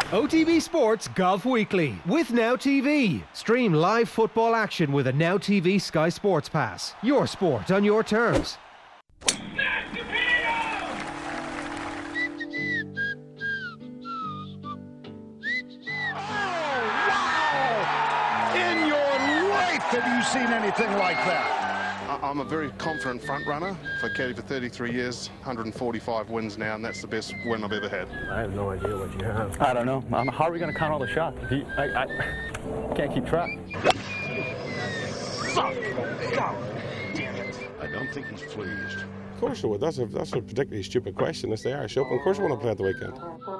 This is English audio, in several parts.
OTB Sports Golf Weekly with Now TV. Stream live football action with a Now TV Sky Sports Pass. Your sport on your terms. Have you seen anything like that? I'm a very confident front runner. I've caddied for 33 years, 145 wins now, and that's the best win I've ever had. I have no idea what you have. I don't know. How are we going to count all the shots? I can't keep track. God damn it. I don't think he's pleased. Of course you would. That's a particularly stupid question. It's the Irish Open. Of course you want to play at the weekend.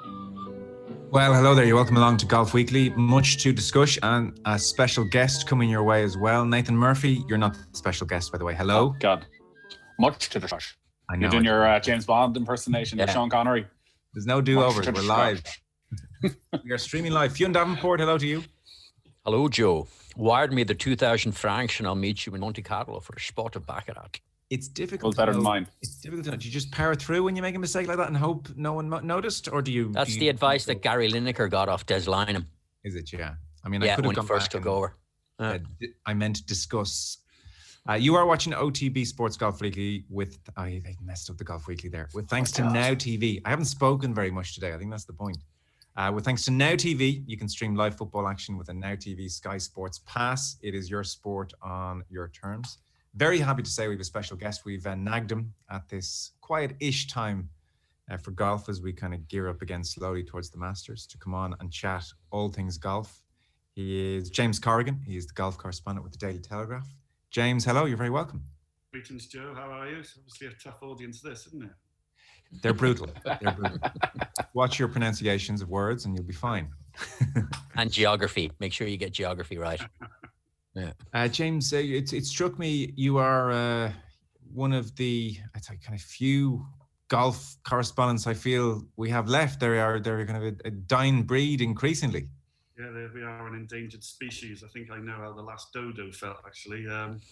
Well, hello there. You're welcome along to Golf Weekly. Much to discuss and a special guest coming your way as well. Nathan Murphy, you're not the special guest, by the way. Hello. Oh, God. Much to discuss. I know. You're doing your James Bond impersonation of Sean Connery. There's no do-overs. We're live. We are streaming live. Fionn Davenport, hello to you. Hello, Joe. Wired me the 2,000 francs and I'll meet you in Monte Carlo for a spot of Baccarat. It's difficult. Well, better than mine. It's difficult to know. Do you just power through when you make a mistake like that and hope no one noticed? Or do you... That's the advice that Gary Lineker got off Des Lynam. Is it? Yeah. I mean, yeah, I could have when gone he first back took over. I meant to discuss. You are watching OTB Sports Golf Weekly with... I messed up the Golf Weekly there. With thanks to Now TV. I haven't spoken very much today. I think that's the point. With thanks to Now TV, you can stream live football action with a Now TV Sky Sports Pass. It is your sport on your terms. Very happy to say we have a special guest. We've nagged him at this quiet-ish time for golf as we kind of gear up again slowly towards the Masters to come on and chat all things golf. He is James Corrigan. He is the golf correspondent with the Daily Telegraph. James, hello. You're very welcome. Greetings, Joe. How are you? It's obviously a tough audience, this, isn't it? They're brutal. They're brutal. Watch your pronunciations of words and you'll be fine. And geography. Make sure you get geography right. Yeah. James, it struck me you are one of the kind of few golf correspondents I feel we have left. They're kind of a dying breed increasingly. Yeah, we are an endangered species. I think I know how the last dodo felt, actually.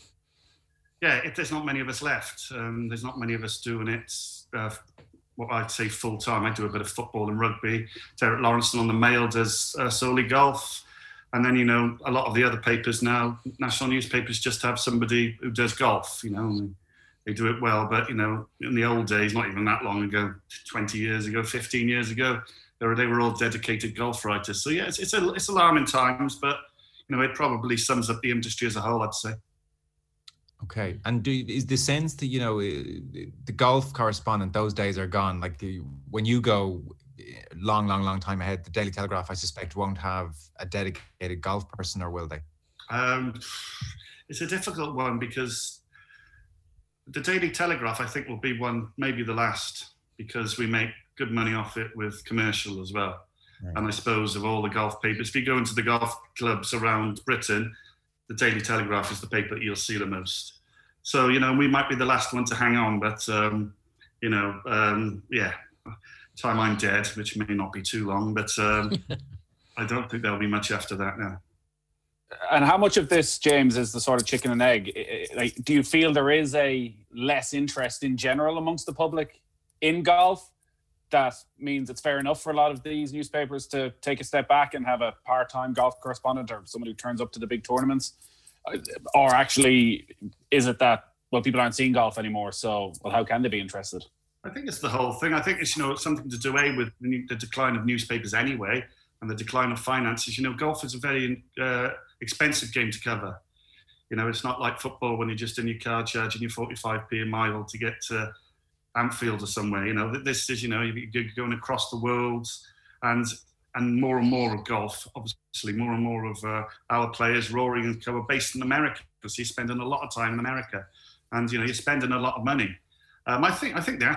There's not many of us left. There's not many of us doing it, what I'd say full-time. I do a bit of football and rugby. Derek Lawrenson on the Mail does solely golf. And then, a lot of the other papers now, national newspapers, just have somebody who does golf, and they do it well. But, in the old days, not even that long ago, 20 years ago, 15 years ago, they were all dedicated golf writers. So, yeah, it's alarming times, but, it probably sums up the industry as a whole, I'd say. Okay. And is the sense that, the golf correspondent, those days are gone? Like when you go... long time ahead, the Daily Telegraph, I suspect, won't have a dedicated golf person, or will they? It's a difficult one because the Daily Telegraph, I think, will be one, maybe the last, because we make good money off it with commercial as well. Right. And I suppose of all the golf papers, if you go into the golf clubs around Britain, the Daily Telegraph is the paper that you'll see the most. So, we might be the last one to hang on, but, yeah. Time I'm dead, which may not be too long, but I don't think there'll be much after that now. And how much of this, James, is the sort of chicken and egg? Like, do you feel there is a less interest in general amongst the public in golf? That means it's fair enough for a lot of these newspapers to take a step back and have a part-time golf correspondent or someone who turns up to the big tournaments? Or actually, is it that, well, people aren't seeing golf anymore, so, well, how can they be interested? I think it's the whole thing. I think it's, it's something to do with the decline of newspapers anyway, and the decline of finances. Golf is a very expensive game to cover. It's not like football when you're just in your car charging your 45p a mile to get to Anfield or somewhere. This is, you're going across the world, and more and more of golf, obviously more and more of our players, Rory and co, are based in America, because you're spending a lot of time in America, and you're spending a lot of money. I think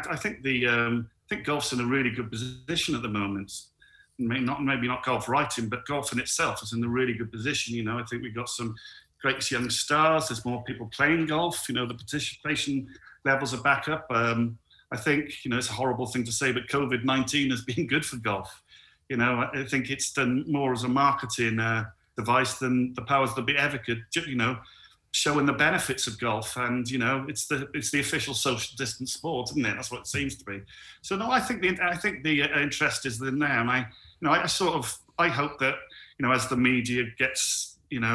golf's in a really good position at the moment. Maybe not golf writing, but golf in itself is in a really good position. I think we've got some great young stars. There's more people playing golf. The participation levels are back up. I think, it's a horrible thing to say, but COVID-19 has been good for golf. I think it's done more as a marketing device than the powers that be ever could, showing the benefits of golf. And, it's the official social distance sport, isn't it? That's what it seems to be. So, no, I think the interest is there now. And I hope that, as the media gets,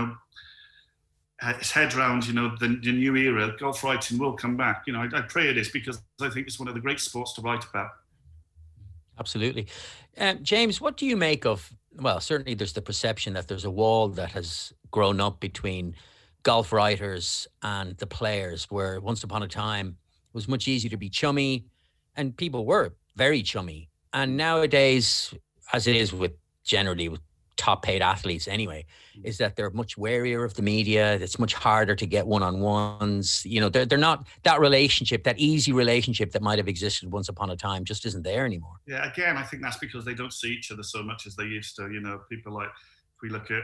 its head round, the new era, golf writing will come back. I pray it is, because I think it's one of the great sports to write about. Absolutely. James, what do you make of, well, certainly there's the perception that there's a wall that has grown up between golf writers and the players, where once upon a time it was much easier to be chummy, and people were very chummy. And nowadays, as it is generally with top paid athletes anyway, is that they're much warier of the media. It's much harder to get one-on-ones. They're not, that relationship, that easy relationship that might have existed once upon a time just isn't there anymore. Yeah, again, I think that's because they don't see each other so much as they used to. People like, if we look at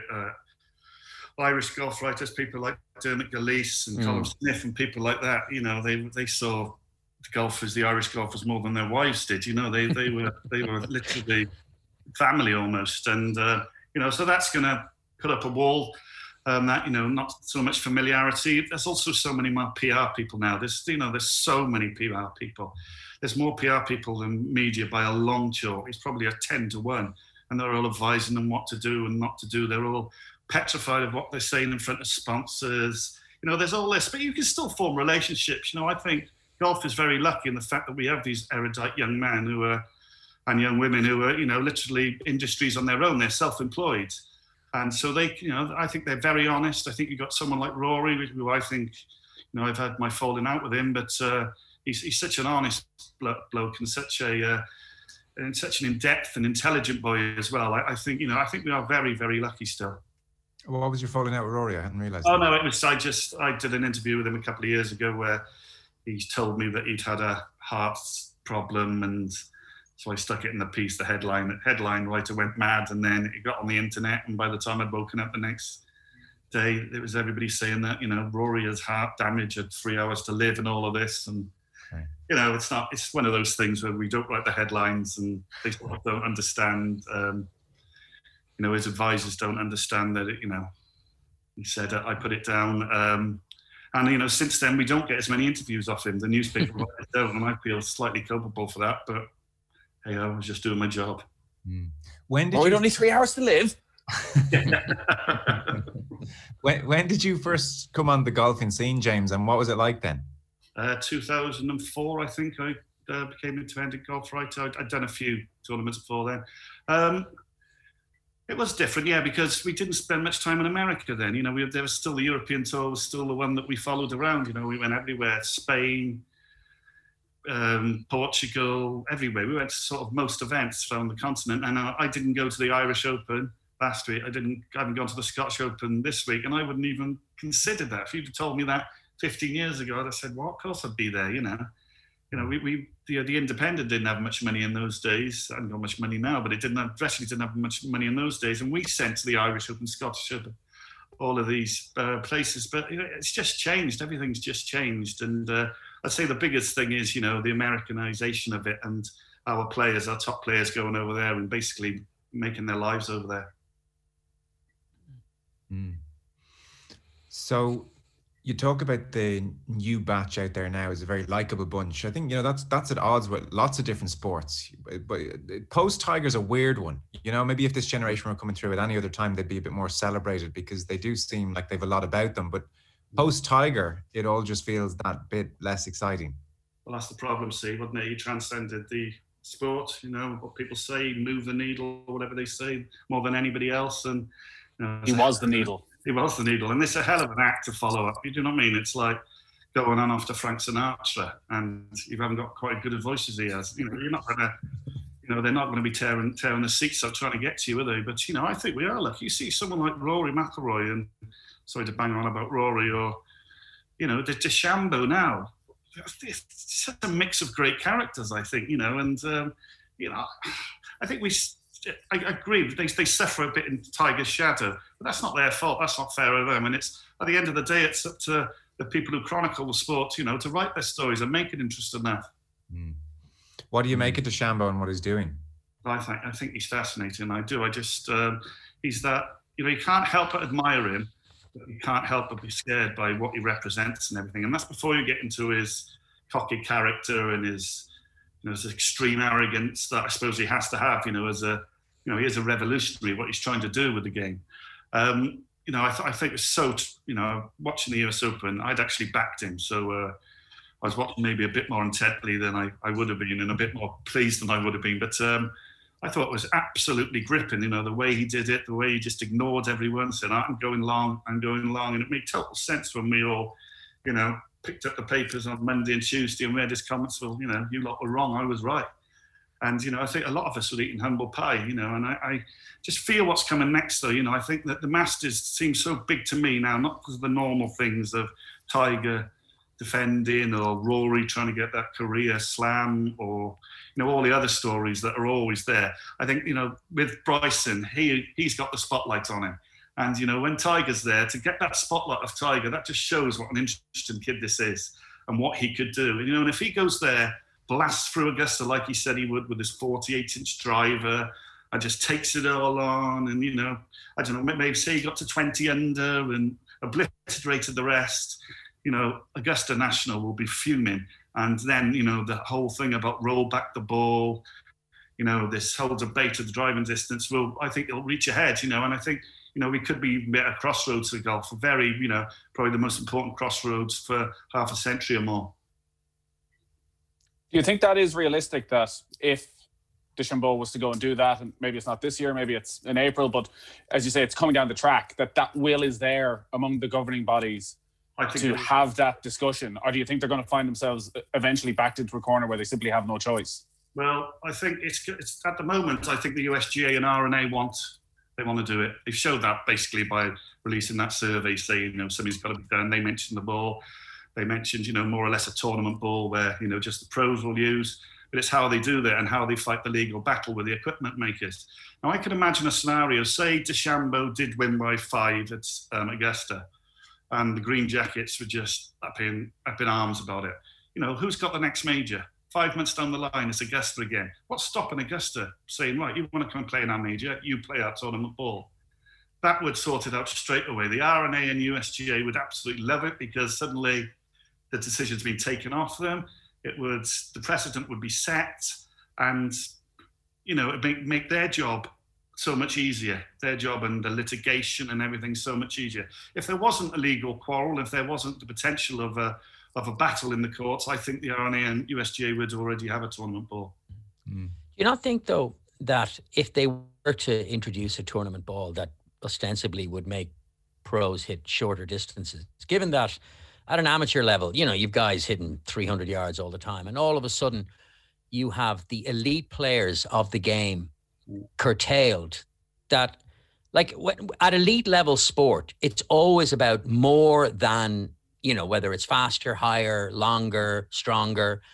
Irish golf writers, people like Dermot Gilleece and Colin Smith and people like that, they saw the Irish golfers more than their wives did. They were literally family almost. And, so that's going to put up a wall that, not so much familiarity. There's also so many more PR people now. There's so many PR people. There's more PR people than media by a long chalk. It's probably a 10-1. And they're all advising them what to do and not to do. They're all petrified of what they're saying in front of sponsors. There's all this, but you can still form relationships. I think golf is very lucky in the fact that we have these erudite young men and young women who are, literally industries on their own. They're self-employed. And so they, I think they're very honest. I think you've got someone like Rory, who I think, I've had my falling out with him, but he's such an honest bloke and such an in-depth and intelligent boy as well. I think we are very, very lucky still. Well, what was your falling out with Rory? I hadn't realised. Oh, no, it was, I did an interview with him a couple of years ago where he told me that he'd had a heart problem, and so I stuck it in the piece, the headline writer went mad, and then it got on the internet, and by the time I'd woken up the next day, it was everybody saying that, Rory has heart damage, had 3 hours to live and all of this. And, it's one of those things where we don't write the headlines and they sort of don't understand, his advisors don't understand that, he said, I put it down. And, since then, we don't get as many interviews off him. The newspaper writers don't, and I feel slightly culpable for that, but hey, I was just doing my job. When did only 3 hours to live? When did you first come on the golfing scene, James, and what was it like then? 2004, I think I became an independent golf writer. I'd done a few tournaments before then. It was different, yeah, because we didn't spend much time in America then. There was still the European tour, was still the one that we followed around. We went everywhere, Spain, Portugal, everywhere. We went to sort of most events around the continent, and I didn't go to the Irish Open last week. I haven't gone to the Scottish Open this week, and I wouldn't even consider that. If you'd have told me that 15 years ago, I'd have said, well, of course I'd be there. The Independent didn't have much money in those days. I haven't got much money now, but Wrestling didn't have much money in those days, and we sent to the Irish Open, Scottish Open, all of these places. But it's just changed. Everything's just changed, and I'd say the biggest thing is, the Americanization of it, and our top players going over there and basically making their lives over there. So you talk about the new batch out there now is a very likable bunch. I think, that's at odds with lots of different sports. But post-Tiger's a weird one. Maybe if this generation were coming through at any other time, they'd be a bit more celebrated because they do seem like they've a lot about them. But post-Tiger, it all just feels that bit less exciting. Well, that's the problem, Steve, wasn't it? He transcended the sport, what people say, move the needle, or whatever they say, more than anybody else. And he was the needle. He was the needle. And it's a hell of an act to follow up. You know what I mean? It's like going on after Frank Sinatra, and you haven't got quite as good a voice as he has. You're not going to, they're not going to be tearing the seats up trying to get to you, are they? But, I think we are lucky. You see someone like Rory McIlroy, and sorry to bang on about Rory, or, the DeChambeau now. It's such a mix of great characters, I think, and, I think I agree, they suffer a bit in Tiger's shadow, but that's not their fault. That's not fair of them. And it's, at the end of the day, it's up to the people who chronicle the sport, to write their stories and make it interesting enough. What do you make of DeChambeau and what he's doing? I think he's fascinating. I do. I just, he's that, you can't help but admire him, but you can't help but be scared by what he represents and everything. And that's before you get into his cocky character and his, his extreme arrogance that I suppose he has to have, as a you know, he is a revolutionary, what he's trying to do with the game. You know, I think it's so, you know, watching the US Open, I'd actually backed him. So I was watching maybe a bit more intently than I would have been, and a bit more pleased than I would have been. But I thought it was absolutely gripping, you know, the way he did it, the way he just ignored everyone, said, I'm going long. And it made total sense when we all, you know, picked up the papers on Monday and Tuesday and read his comments. Well, you know, you lot were wrong, I was right. And, you know, I think a lot of us were eating humble pie, you know, and I just feel what's coming next, though. You know, I think that the Masters seem so big to me now, not because of the normal things of Tiger defending or Rory trying to get that career slam or, you know, all the other stories that are always there. I think, you know, with Bryson, he's got the spotlight on him. And, you know, when Tiger's there, to get that spotlight of Tiger, that just shows what an interesting kid this is and what he could do. And, you know, and if he goes there, blasts through Augusta like he said he would with his 48-inch driver and just takes it all on, and, you know, I don't know, maybe say he got to 20 under and obliterated the rest, you know, Augusta National will be fuming. And then, you know, the whole thing about roll back the ball, you know, this whole debate of the driving distance, I think it'll reach ahead, you know, and I think, you know, we could be at a crossroads for golf, a very, you know, probably the most important crossroads for half a century or more. Do you think that is realistic, that if DeChambeau was to go and do that, and maybe it's not this year, maybe it's in April, but as you say, it's coming down the track, that will is there among the governing bodies to have that discussion? Or do you think they're going to find themselves eventually backed into a corner where they simply have no choice? Well, I think it's at the moment, I think the USGA and R&A want to do it. They've showed that basically by releasing that survey saying, you know, something's got to be done. They mentioned the ball. They mentioned, you know, more or less a tournament ball where, you know, just the pros will use. But it's how they do that and how they fight the legal battle with the equipment makers. Now, I can imagine a scenario, say DeChambeau did win by 5 at Augusta, and the Green Jackets were just up in arms about it. You know, who's got the next major? 5 months down the line, it's Augusta again. What's stopping Augusta saying, right, you want to come and play in our major, you play our tournament ball? That would sort it out straight away. The R&A and USGA would absolutely love it because suddenly the decision's been taken off them. The precedent would be set, and, you know, it make their job so much easier. Their job and the litigation and everything so much easier. If there wasn't a legal quarrel, if there wasn't the potential of a battle in the courts, I think the R&A and USGA would already have a tournament ball. Do you not think, though, that if they were to introduce a tournament ball that ostensibly would make pros hit shorter distances, given that at an amateur level, you know, you've guys hitting 300 yards all the time, and all of a sudden you have the elite players of the game curtailed, that, like, at elite level sport, it's always about more than, you know, whether it's faster, higher, longer, stronger.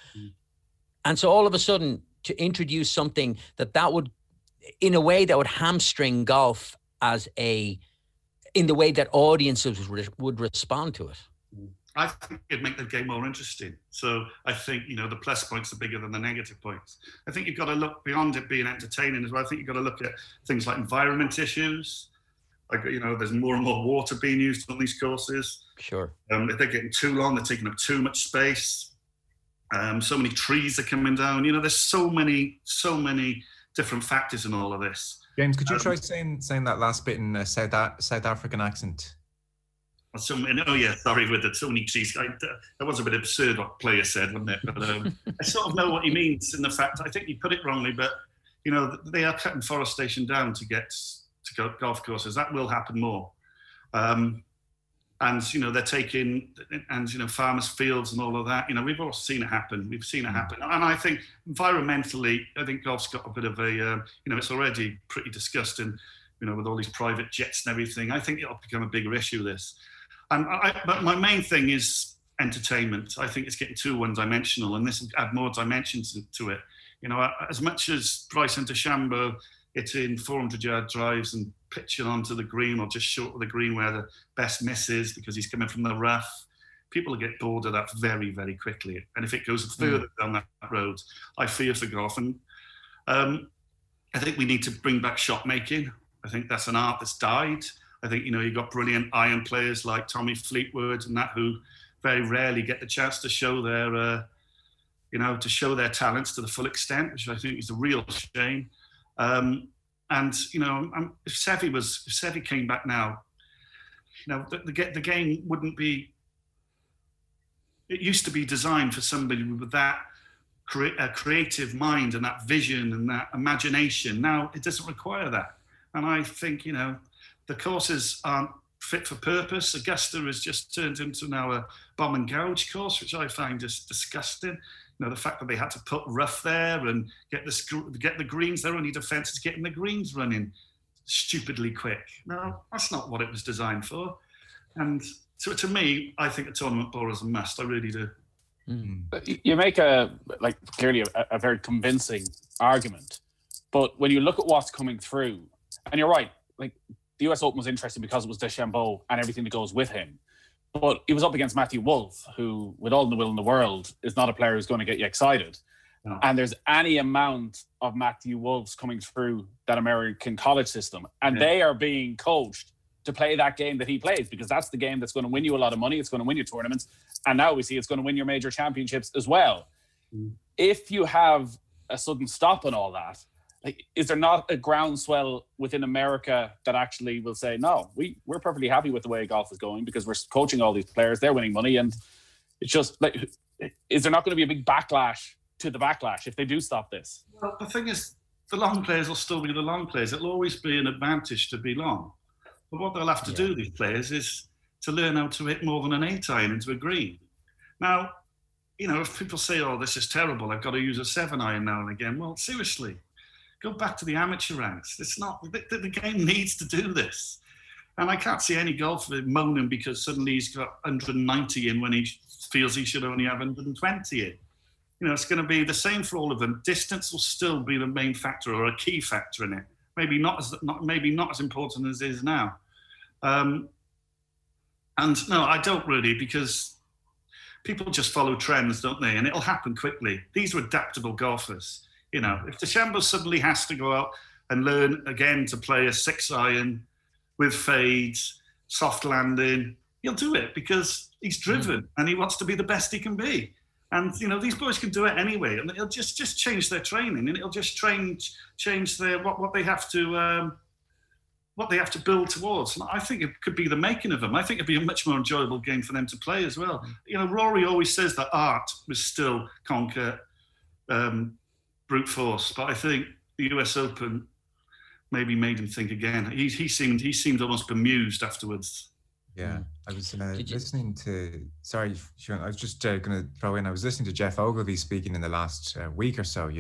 And so all of a sudden to introduce something that would, in a way that would hamstring golf in the way that audiences would respond to it. I think it'd make the game more interesting. So I think, you know, the plus points are bigger than the negative points. I think you've got to look beyond it being entertaining as well. I think you've got to look at things like environment issues. Like, you know, there's more and more water being used on these courses. Sure. If they're getting too long, they're taking up too much space. So many trees are coming down. You know, there's so many different factors in all of this. James, could you try saying that last bit in a South African accent? Oh yeah, sorry, with the so many trees. That was a bit absurd what player said, wasn't it? But I sort of know what he means in the fact, I think you put it wrongly, but, you know, they are cutting forestation down to get to golf courses. That will happen more. And, you know, they're taking, and, you know, farmers' fields and all of that. You know, we've all seen it happen. We've seen it happen. And I think environmentally, I think golf's got a bit of a, you know, it's already pretty disgusting, you know, with all these private jets and everything. I think it'll become a bigger issue, this. But my main thing is entertainment. I think it's getting too one-dimensional, and this will add more dimensions to it. You know, as much as Bryson DeChambeau hitting 400-yard drives and pitching onto the green or just short of the green where the best miss is because he's coming from the rough, people will get bored of that very, very quickly. And if it goes further down that road, I fear for golf. And I think we need to bring back shot making. I think that's an art that's died. I think, you know, you've got brilliant iron players like Tommy Fleetwood and that, who very rarely get the chance to show their, you know, to show their talents to the full extent, which I think is a real shame. And if Seve came back now, the game wouldn't be. It used to be designed for somebody with that creative mind and that vision and that imagination. Now it doesn't require that. And I think the courses aren't fit for purpose. Augusta has just turned into now a bomb and gouge course, which I find just disgusting. The fact that they had to put rough there and get the greens, their only defence is getting the greens running stupidly quick. No, that's not what it was designed for. And so to me, I think a tournament ball is a must. I really do. You make clearly a very convincing argument, but when you look at what's coming through, and you're right, like the US Open was interesting because it was DeChambeau and everything that goes with him. But he was up against Matthew Wolff, who, with all the will in the world, is not a player who's going to get you excited. No. And there's any amount of Matthew Wolffs coming through that American college system, and they are being coached to play that game that he plays, because that's the game that's going to win you a lot of money. It's going to win you tournaments. And now we see it's going to win your major championships as well. If you have a sudden stop on all that, is there not a groundswell within America that actually will say, no, we're perfectly happy with the way golf is going because we're coaching all these players, they're winning money, and it's just is there not going to be a big backlash to the backlash if they do stop this? Well, the thing is, the long players will still be the long players. It'll always be an advantage to be long. But what they'll have to do, these players, is to learn how to hit more than an 8-iron into a green. Now, if people say, oh, this is terrible, I've got to use a 7-iron now and again. Well, seriously, go back to the amateur ranks. It's not, the game needs to do this. And I can't see any golfer moaning because suddenly he's got 190 in when he feels he should only have 120 in. It's going to be the same for all of them. Distance will still be the main factor or a key factor in it. Maybe not as important as it is now. And no, I don't really, because people just follow trends, don't they? And it'll happen quickly. These are adaptable golfers. If DeChambeau suddenly has to go out and learn again to play a 6-iron with fades, soft landing, he'll do it because he's driven and he wants to be the best he can be. And these boys can do it anyway, and it'll just change their training, and it'll just change their what they have to build towards. And I think it could be the making of them. I think it'd be a much more enjoyable game for them to play as well. Rory always says that art was still conquer brute force, but I think the US Open maybe made him think again. He seemed almost bemused afterwards. Yeah, I was listening to. Sorry, Sean, I was just going to throw in. I was listening to Jeff Ogilvy speaking in the last week or so.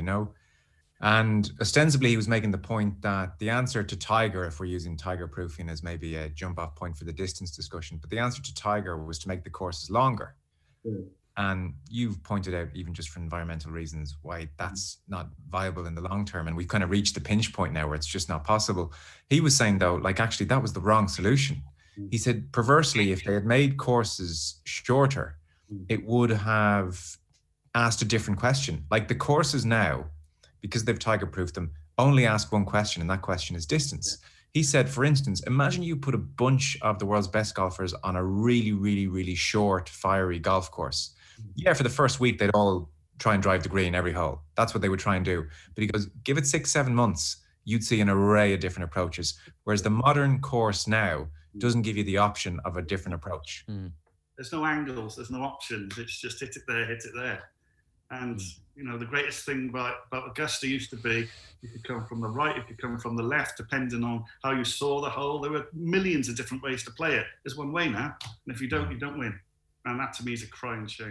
And ostensibly he was making the point that the answer to Tiger, if we're using Tiger proofing as maybe a jump-off point for the distance discussion, but the answer to Tiger was to make the courses longer. And you've pointed out, even just for environmental reasons, why that's not viable in the long term. And we've kind of reached the pinch point now where it's just not possible. He was saying, though, actually that was the wrong solution. He said, perversely, if they had made courses shorter, it would have asked a different question. Like the courses now, because they've Tiger-proofed them, only ask one question, and that question is distance. He said, for instance, imagine you put a bunch of the world's best golfers on a really, really, really short, fiery golf course. Yeah, for the first week, they'd all try and drive the green every hole. That's what they would try and do. But he goes, give it 6-7 months, you'd see an array of different approaches. Whereas the modern course now doesn't give you the option of a different approach. There's no angles, there's no options. It's just hit it there. And, the greatest thing about Augusta used to be, you could come from the right, you could come from the left, depending on how you saw the hole. There were millions of different ways to play it. There's one way now. And if you don't, you don't win. And that to me is a crying shame.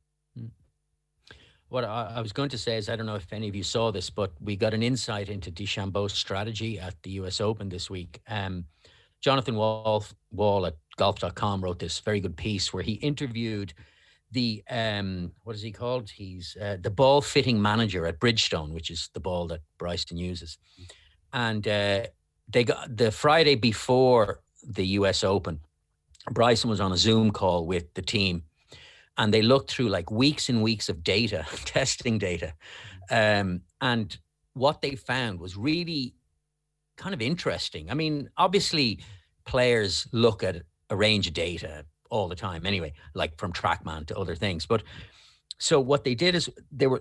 What I was going to say is, I don't know if any of you saw this, but we got an insight into DeChambeau's strategy at the US Open this week. Jonathan Wall at golf.com wrote this very good piece where he interviewed the, what is he called? He's the ball fitting manager at Bridgestone, which is the ball that Bryson uses. And they got the Friday before the US Open, Bryson was on a Zoom call with the team, and they looked through weeks and weeks of data, testing data. And what they found was really kind of interesting. I mean, obviously players look at a range of data all the time anyway, like from TrackMan to other things. But so what they did is they were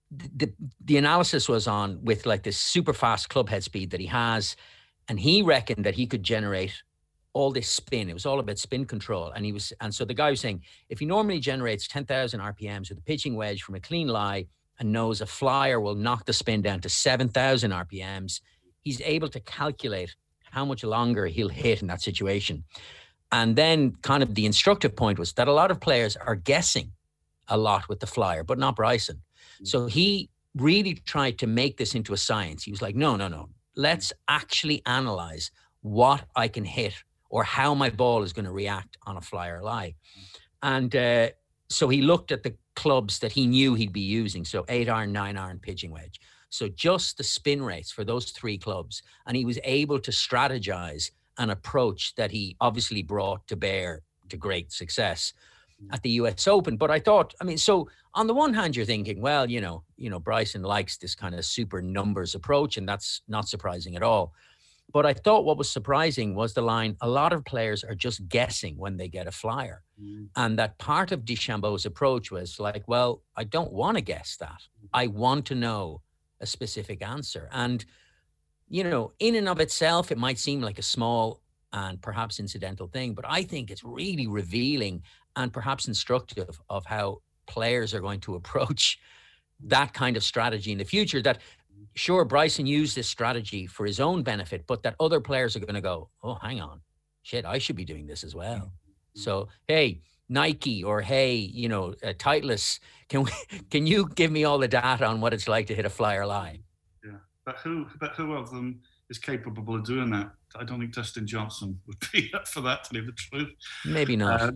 the analysis was on with like this super fast club head speed that he has, and he reckoned that he could generate all this spin. It was all about spin control, and so the guy was saying if he normally generates 10,000 RPMs with a pitching wedge from a clean lie and knows a flyer will knock the spin down to 7,000 RPMs, he's able to calculate how much longer he'll hit in that situation. And then kind of the instructive point was that a lot of players are guessing a lot with the flyer, but not Bryson. So he really tried to make this into a science. He was like, no. Let's actually analyze what I can hit or how my ball is going to react on a flyer lie. And so he looked at the clubs that he knew he'd be using. So 8-iron, 9-iron, pitching wedge. So just the spin rates for those 3 clubs. And he was able to strategize an approach that he obviously brought to bear to great success at the US Open. But I thought, so on the one hand, you're thinking, well, Bryson likes this kind of super numbers approach, and that's not surprising at all. But I thought what was surprising was the line, a lot of players are just guessing when they get a flyer. And that part of DeChambeau's approach was like, well, I don't want to guess that. I want to know a specific answer. And, in and of itself, it might seem like a small and perhaps incidental thing, but I think it's really revealing and perhaps instructive of how players are going to approach that kind of strategy in the future. That, sure, Bryson used this strategy for his own benefit, but that other players are going to go, oh, hang on, shit, I should be doing this as well. So, hey, Nike, or hey, Titleist, can you give me all the data on what it's like to hit a flyer lie? Yeah, but who of them is capable of doing that? I don't think Dustin Johnson would be up for that, to tell you the truth. Maybe not.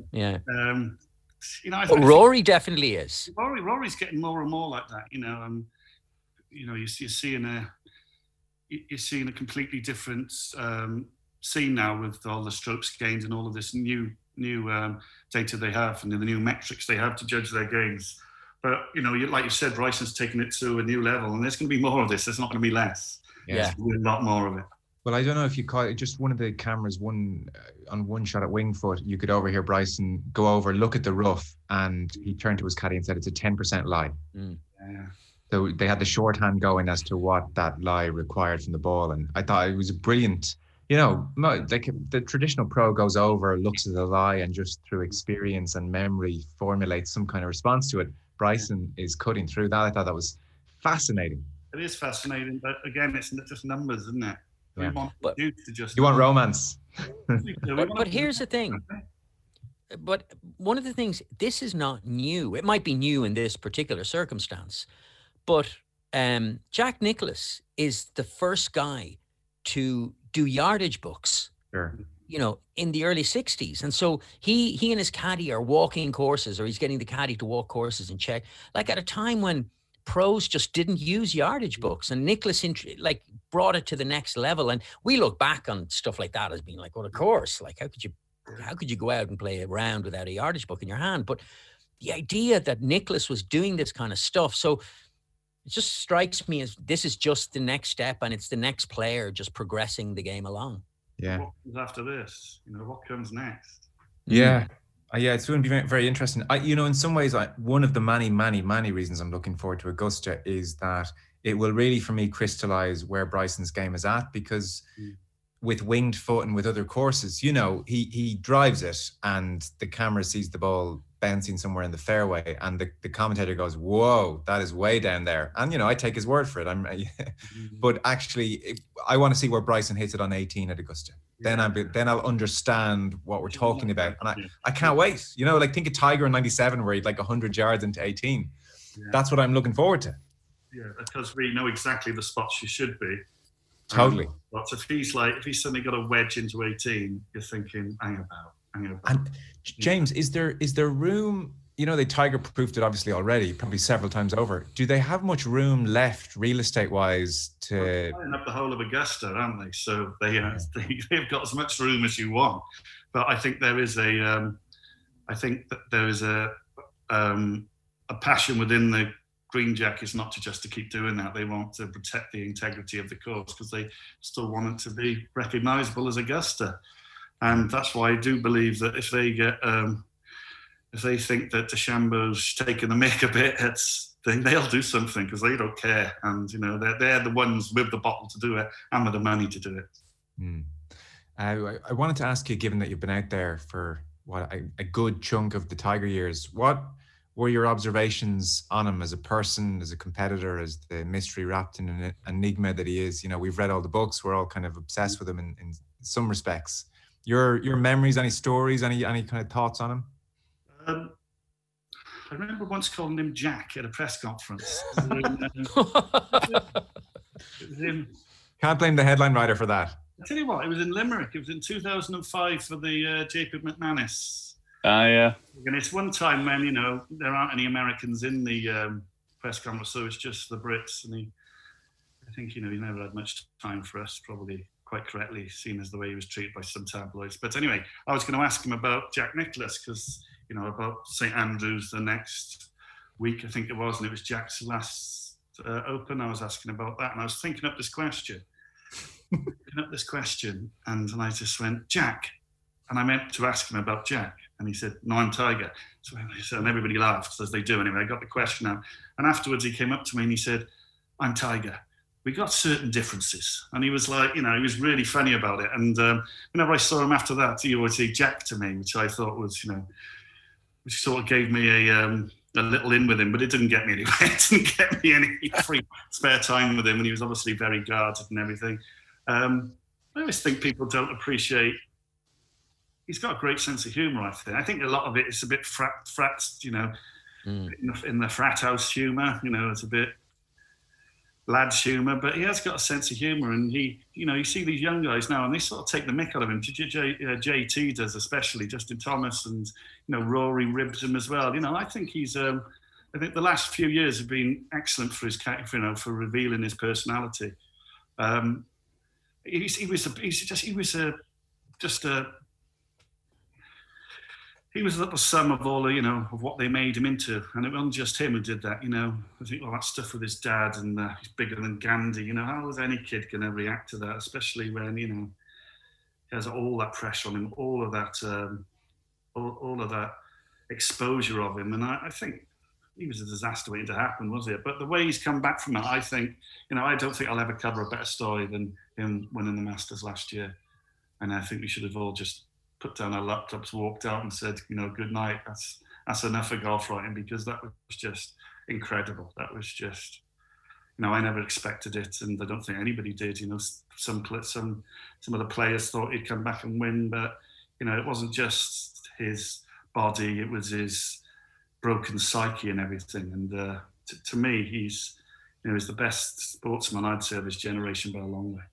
Rory definitely is. Rory's getting more and more like that. You're seeing a completely different scene now with all the strokes gained and all of this new data they have and the new metrics they have to judge their games. But like you said, Bryson's taken it to a new level, and there's going to be more of this. There's not going to be less. Yeah, there's a lot more of it. Well, I don't know if you caught it, just one of the cameras, on one shot at Wingfoot, you could overhear Bryson go over, look at the rough, and he turned to his caddy and said it's a 10% lie. Yeah. So they had the shorthand going as to what that lie required from the ball. And I thought it was a brilliant, like the traditional pro goes over, looks at the lie, and just through experience and memory formulates some kind of response to it. Bryson is cutting through that. I thought that was fascinating. It is fascinating, but again, it's just numbers, isn't it? Yeah. You want romance. but here's the thing. But one of the things, this is not new. It might be new in this particular circumstance, but Jack Nicklaus is the first guy to do yardage books. Sure. In the early 60s. And so he and his caddy are walking courses, or he's getting the caddy to walk courses and check, like at a time when pros just didn't use yardage books, and Nicklaus brought it to the next level. And we look back on stuff like that as being like, well, of course, like how could you go out and play a round without a yardage book in your hand? But the idea that Nicklaus was doing this kind of stuff, so it just strikes me as this is just the next step, and it's the next player just progressing the game along. Yeah. What comes after this? What comes next? Yeah. It's going to be very, very interesting. In some ways, one of the many, many, many reasons I'm looking forward to Augusta is that it will really, for me, crystallize where Bryson's game is at, because with Winged Foot and with other courses, he drives it and the camera sees the ball bouncing somewhere in the fairway, and the commentator goes, whoa, that is way down there. And, I take his word for it. But actually, I want to see where Bryson hits it on 18 at Augusta. Then I'll understand what we're talking about. And I can't wait. Think of Tiger in 97 where he'd 100 yards into 18. Yeah. That's what I'm looking forward to. Yeah, because we know exactly the spots you should be. Totally. But if he's suddenly got a wedge into 18, you're thinking, hang about. And James, is there room? They Tiger-proofed it obviously already, probably several times over. Do they have much room left, real estate-wise, to? They're tying up the whole of Augusta, aren't they? So they've got as much room as you want. But I think there is a passion within the Green Jackets not just to keep doing that. They want to protect the integrity of the course because they still want it to be recognisable as Augusta. And that's why I do believe that if they think that DeChambeau's taking the mick a bit, they'll do something because they don't care, and you know they're the ones with the bottle to do it and with the money to do it. I wanted to ask you, given that you've been out there for a good chunk of the Tiger years, what were your observations on him as a person, as a competitor, as the mystery wrapped in an enigma that he is? You know, we've read all the books, we're all kind of obsessed with him in some respects. Your memories, any stories, any kind of thoughts on him? I remember once calling him Jack at a press conference. Can't blame the headline writer for that. I tell you what, it was in Limerick. It was in 2005 for the Jacob McManus. Yeah. And it's one time when, you know, there aren't any Americans in the press conference, so it's just the Brits. And I think, you know, he never had much time for us, probably quite correctly, seen as the way he was treated by some tabloids. But anyway, I was going to ask him about Jack Nicklaus, because, you know, about St Andrews the next week, I think it was, and it was Jack's last Open. I was asking about that, and I was thinking up this question. And I just went, Jack. And I meant to ask him about Jack. And he said, no, I'm Tiger. So and everybody laughed, as they do anyway. I got the question out. And afterwards he came up to me and he said, I'm Tiger. We got certain differences. And he was like, you know, he was really funny about it. And whenever I saw him after that, he always say Jack to me, which I thought was, you know, which sort of gave me a little in with him, but it didn't get me anywhere. It didn't get me any free spare time with him. And he was obviously very guarded and everything. I always think people don't appreciate. He's got a great sense of humour, I think. I think a lot of it is a bit frat, you know, in the frat house humour. You know, it's a bit lads humour, but he has got a sense of humour. And he, you know, you see these young guys now, and they sort of take the mick out of him. JT does, especially Justin Thomas, and you know, Rory ribs him as well. You know, I think he's. I think the last few years have been excellent for his, you know, for revealing his personality. He was the sum of all, you know, of what they made him into, and it wasn't just him who did that. You know, I think all that stuff with his dad, and he's bigger than Gandhi. You know, how is any kid going to react to that, especially when, you know, he has all that pressure on him, all of that exposure of him, and I think he was a disaster waiting to happen, was it? But the way he's come back from it, I think, you know, I don't think I'll ever cover a better story than him winning the Masters last year. And I think we should have all just put down our laptops, walked out and said, you know, good night. That's enough of golf writing, because that was just incredible. That was just, you know, I never expected it, and I don't think anybody did. You know, some of the players thought he'd come back and win, but, you know, it wasn't just his body, it was his broken psyche and everything. And to me, he's the best sportsman, I'd say, of his generation by a long way.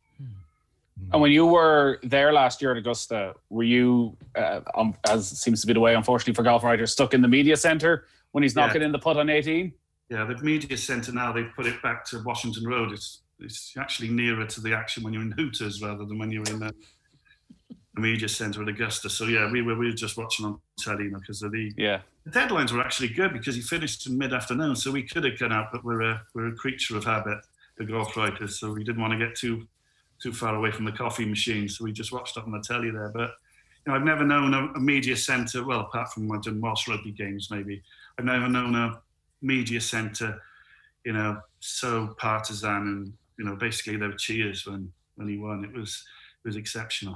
And when you were there last year at Augusta, were you, as seems to be the way, unfortunately for golf writers, stuck in the media centre when he's knocking in the putt on 18? Yeah, the media centre now, they've put it back to Washington Road. It's actually nearer to the action when you're in Hooters rather than when you're in the media centre at Augusta. So yeah, we were just watching on telly, you know, because of the deadlines were actually good, because he finished in mid-afternoon, so we could have gone out, but we're a creature of habit, the golf writers, so we didn't want to get too far away from the coffee machine, so we just watched it on the telly there. But you know, I've never known a media centre, well, apart from when I've done Welsh rugby games maybe, I've never known a media centre, you know, so partisan, and you know, basically there were cheers when he won. It was exceptional.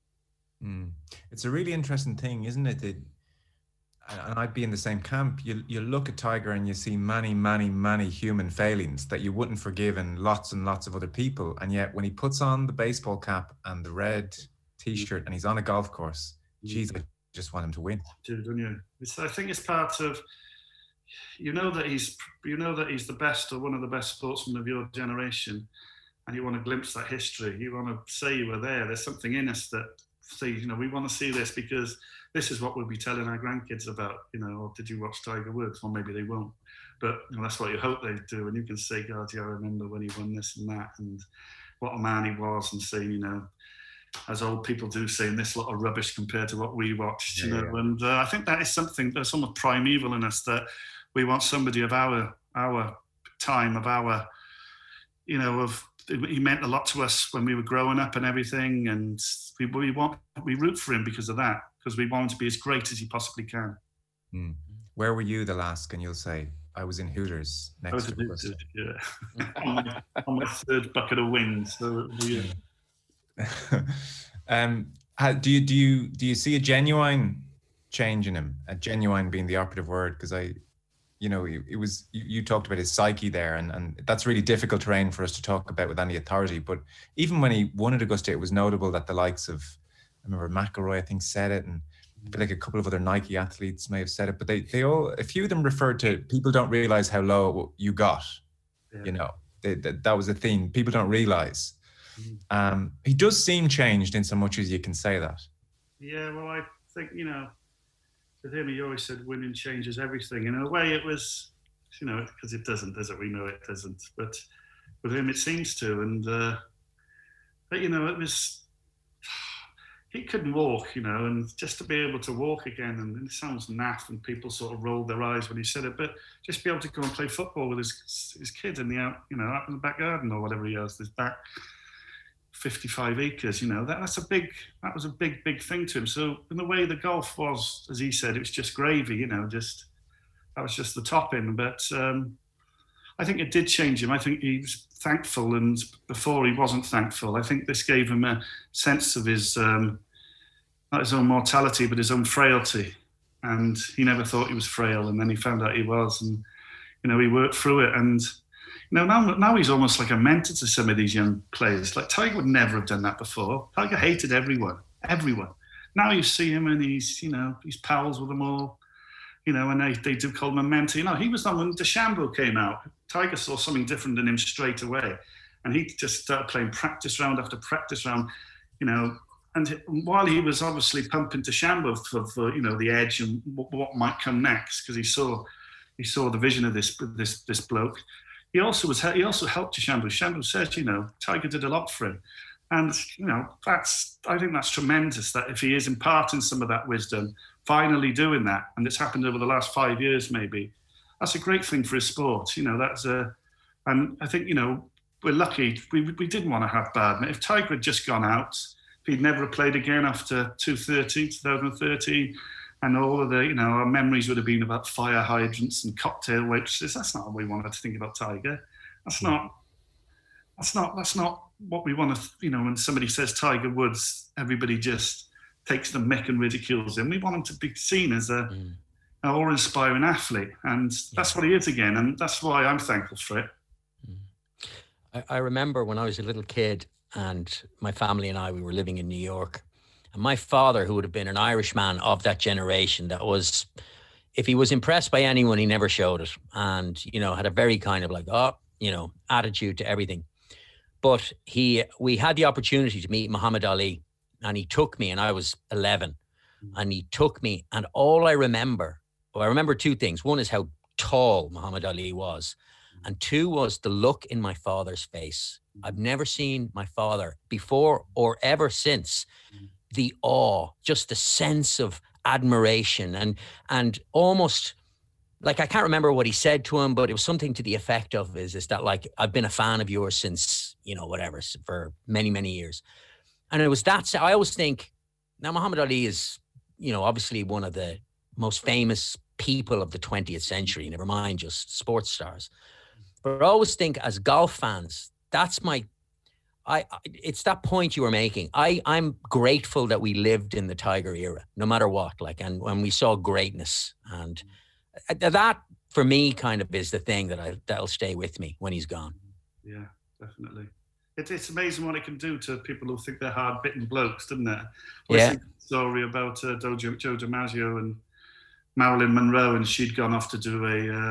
It's a really interesting thing, isn't it? And I'd be in the same camp. You look at Tiger and you see many, many, many human failings that you wouldn't forgive in lots and lots of other people. And yet when he puts on the baseball cap and the red T-shirt and he's on a golf course, geez, I just want him to win. Do, don't you? I think it's part of, you know that he's the best, or one of the best sportsmen of your generation, and you want to glimpse that history. You want to say you were there. There's something in us that say, you know, we want to see this, because this is what we'll be telling our grandkids about, you know, or did you watch Tiger Woods? Well, maybe they won't, but you know, that's what you hope they do. And you can say, God, yeah, I remember when he won this and that, and what a man he was, and saying, you know, as old people do, saying this lot of rubbish compared to what we watched, you know. And I think that is something, there's somewhat primeval in us, that we want somebody of our time, of our, you know, he meant a lot to us when we were growing up and everything, and we root for him because of that, because we want him to be as great as he possibly can. Where were you, the last? And you'll say, I was in Hooters I next was to Augusta. yeah. on my third bucket of wings. So, yeah. Do you see a genuine change in him? A genuine being the operative word, because you talked about his psyche there, and that's really difficult terrain for us to talk about with any authority. But even when he won at Augusta, it was notable that the likes of, I remember McElroy, I think, said it, and I feel like a couple of other Nike athletes may have said it, but they all, a few of them referred to, people don't realize how low you got. Yeah. That was a theme. People don't realize. He does seem changed in so much as you can say that. Yeah, well, I think, with him, he always said winning changes everything. In a way, it was, because it doesn't, does it? We know it doesn't. But with him, it seems to. And, but, it was, he couldn't walk, and just to be able to walk again, and it sounds naff, and people sort of rolled their eyes when he said it, but just be able to go and play football with his kid in the out in the back garden or whatever he has, this back 55 acres, that was a big thing to him. So in the way the golf was, as he said, it was just gravy, that was just the topping. But I think it did change him. I think he was thankful, and before he wasn't thankful. I think this gave him a sense of his, not his own mortality, but his own frailty. And he never thought he was frail, and then he found out he was, and he worked through it. And now he's almost like a mentor to some of these young players. Like Tiger would never have done that before. Tiger hated everyone. Now you see him, and he's pals with them all. And they do call him a mentor. He was the one when DeChambeau came out. Tiger saw something different in him straight away. And he just started playing practice round after practice round, And while he was obviously pumping DeChambeau for the edge and what might come next, because he saw the vision of this bloke, he also helped DeChambeau. DeChambeau said, Tiger did a lot for him. And, I think that's tremendous, that if he is imparting some of that wisdom, finally doing that, and it's happened over the last 5 years maybe, that's a great thing for his sport. And I think, we're lucky. We didn't want to have bad. If Tiger had just gone out, if he'd never played again after 2013, and all of the, our memories would have been about fire hydrants and cocktail waitresses. That's not what we wanted to think about Tiger. That's not what we want to, when somebody says Tiger Woods, everybody just takes the mick and ridicules him. We want him to be seen as an awe-inspiring athlete, and that's what he is again, and that's why I'm thankful for it. I remember when I was a little kid, and my family and we were living in New York, and my father, who would have been an Irishman of that generation, that was, if he was impressed by anyone, he never showed it, and had a very kind of attitude to everything. But we had the opportunity to meet Muhammad Ali, and he took me, and I was 11, and he took me, and all I remember two things. One is how tall Muhammad Ali was, and two was the look in my father's face. I've never seen my father before or ever since. The awe, just the sense of admiration, and almost like, I can't remember what he said to him, but it was something to the effect of is that, like, I've been a fan of yours since, whatever, for many, many years. And it was that, I always think, now Muhammad Ali is, obviously one of the most famous people of the 20th century, never mind just sports stars. But I always think, as golf fans, that's it's that point you were making. I'm grateful that we lived in the Tiger era, no matter what, and when we saw greatness, and that for me kind of is the thing that'll stay with me when he's gone. Yeah, definitely. It's amazing what it can do to people who think they're hard-bitten blokes, doesn't it? Yeah. The story about Joe DiMaggio and Marilyn Monroe, and she'd gone off to do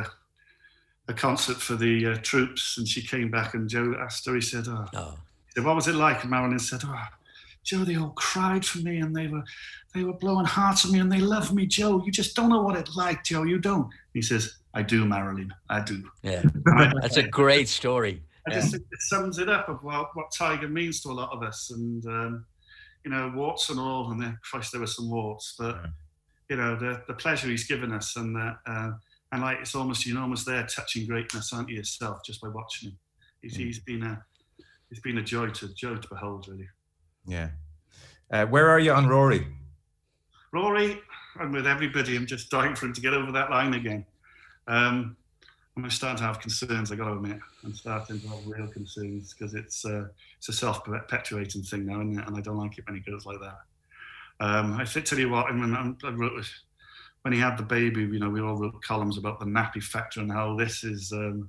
a concert for the troops, and she came back, and Joe asked her, he said, what was it like? And Marilyn said, Joe, they all cried for me, and they were blowing hearts at me, and they love me, Joe. You just don't know what it's like, Joe. You don't. He says, I do, Marilyn. I do. Yeah, that's a great story. It sums it up of what Tiger means to a lot of us, and warts and all. And Christ, there were some warts, but the pleasure he's given us, and like it's almost you're almost there touching greatness, aren't you, yourself, just by watching him. He's been a joy to behold, really. Yeah. Where are you on Rory? Rory, I'm with everybody. I'm just dying for him to get over that line again. I'm starting to have concerns. I got to admit, I'm starting to have real concerns because it's a self-perpetuating thing now, isn't it? And I don't like it when it goes like that. I tell you what, when he had the baby, we all wrote columns about the nappy factor and how this is going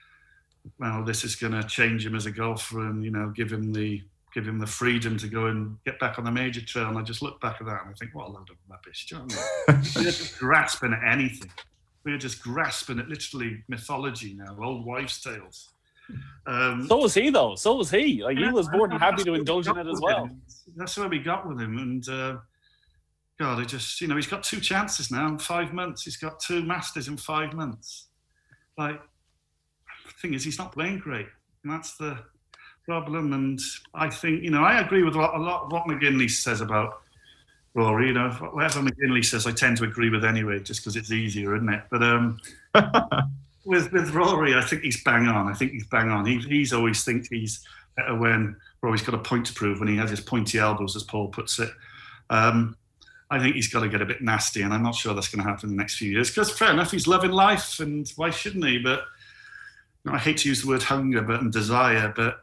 to change him as a golfer and give him the freedom to go and get back on the major trail. And I just look back at that and I think, what a load of rubbish. Do you know what I mean? We're just grasping at anything. We're just grasping at literally mythology now, old wives' tales. So was he, though. So was he. Like, he was more than happy to indulge in it as well. That's where we got with him. And God, he's got 2 chances now in 5 months. He's got 2 Masters in 5 months. Like, the thing is, he's not playing great. And that's the problem. And I think, I agree with a lot of what McGinley says about Rory. Whatever McGinley says, I tend to agree with anyway, just because it's easier, isn't it? But with Rory, I think he's bang on. He's always think he's better when Rory's got a point to prove, when he has his pointy elbows, as Paul puts it. I think he's got to get a bit nasty, and I'm not sure that's going to happen in the next few years. Because fair enough, he's loving life, and why shouldn't he? But I hate to use the word hunger, and desire, but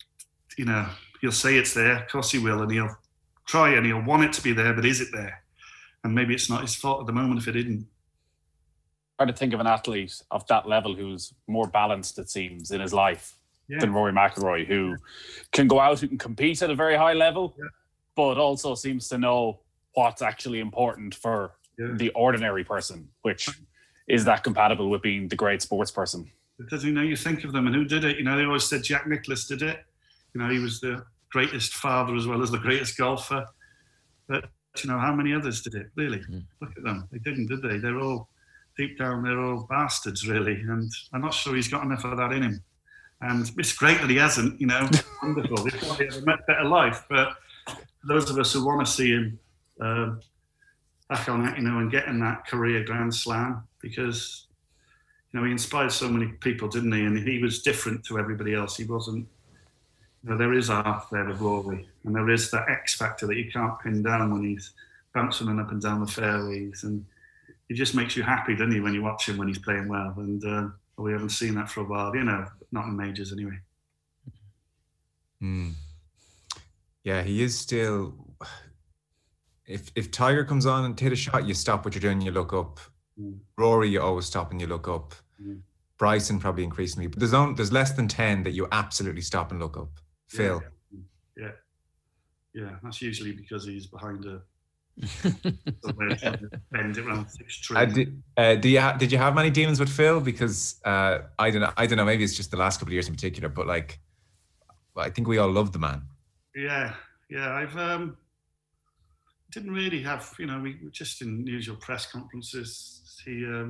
he'll say it's there. Of course he will, and he'll try and he'll want it to be there, but is it there? And maybe it's not his fault at the moment if it isn't. Trying to think of an athlete of that level who's more balanced, it seems, in his life than Rory McIlroy, who can go out, who can compete at a very high level, but also seems to know what's actually important for the ordinary person, which is that compatible with being the great sports person. Because you think of them and who did it. They always said Jack Nicklaus did it. He was the greatest father as well as the greatest golfer. But how many others did it? Really, look at them. They didn't, did they? They're all deep down. They're all bastards, really. And I'm not sure he's got enough of that in him. And it's great that he hasn't. Wonderful. He's probably had a much better life. But those of us who want to see him back on it, and getting that career Grand Slam, because he inspired so many people, didn't he? And he was different to everybody else. He wasn't. There is art there with Rory, and there is that X factor that you can't pin down when he's bouncing up and down the fairways, and he just makes you happy, doesn't he, when you watch him when he's playing well? And we haven't seen that for a while, not in majors anyway. Yeah, he is still. If Tiger comes on and hit a shot, you stop what you're doing, you look up. Rory, you always stop and you look up. Bryson probably increasingly, but there's less than 10 that you absolutely stop and look up. Phil. Yeah, that's usually because he's behind a bend it around 6 trees. Did you have many demons with Phil? Because I don't know. Maybe it's just the last couple of years in particular, but I think we all love the man. Yeah. I've didn't really have. We were just in usual press conferences.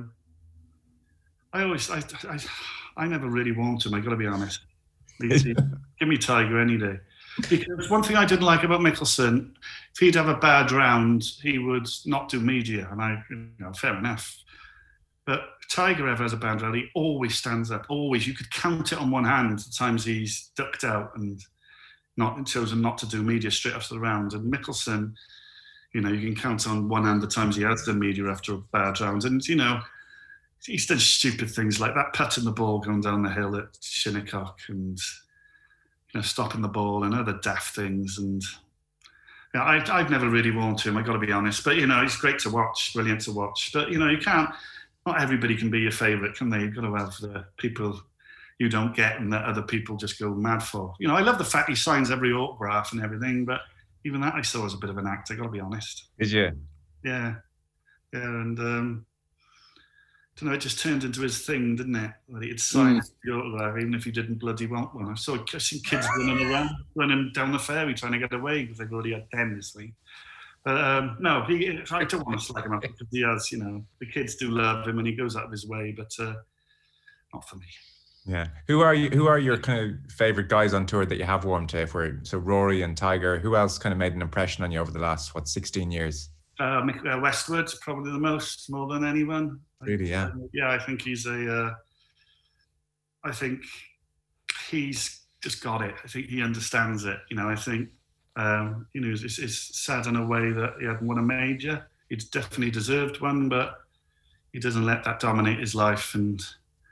I never really wanted him. I got to be honest. Give me Tiger any day. Because one thing I didn't like about Mickelson, if he'd have a bad round, he would not do media, and fair enough. But Tiger ever has a bad round, he always stands up. Always, you could count it on one hand the times he's ducked out and chosen not to do media straight after the round. And Mickelson, you can count on one hand the times he has done media after a bad round, and he's done stupid things like that, putting the ball going down the hill at Shinnecock, and stopping the ball and other daft things. And I've never really wanted him, I got to be honest. But he's great to watch, brilliant to watch. But you can't. Not everybody can be your favourite, can they? You've got to have the people you don't get and that other people just go mad for. I love the fact he signs every autograph and everything, but even that I saw as a bit of an act. I got to be honest. Did you? Yeah, and. It just turned into his thing, didn't it? That he'd sign the autograph, even if he didn't bloody want one. I've seen kids running down the fairway trying to get away because they've already had 10 this week. But no, I don't want to slag him up because he has, the kids do love him and he goes out of his way, but not for me. Yeah. Who are your kind of favourite guys on tour that you have warmed to? So Rory and Tiger. Who else kind of made an impression on you over the last 16 years? Westwood, probably the most, more than anyone. Really, yeah. Yeah, I think he's I think he's just got it. I think he understands it. I think it's sad in a way that he hadn't won a major. He'd definitely deserved one, but he doesn't let that dominate his life. And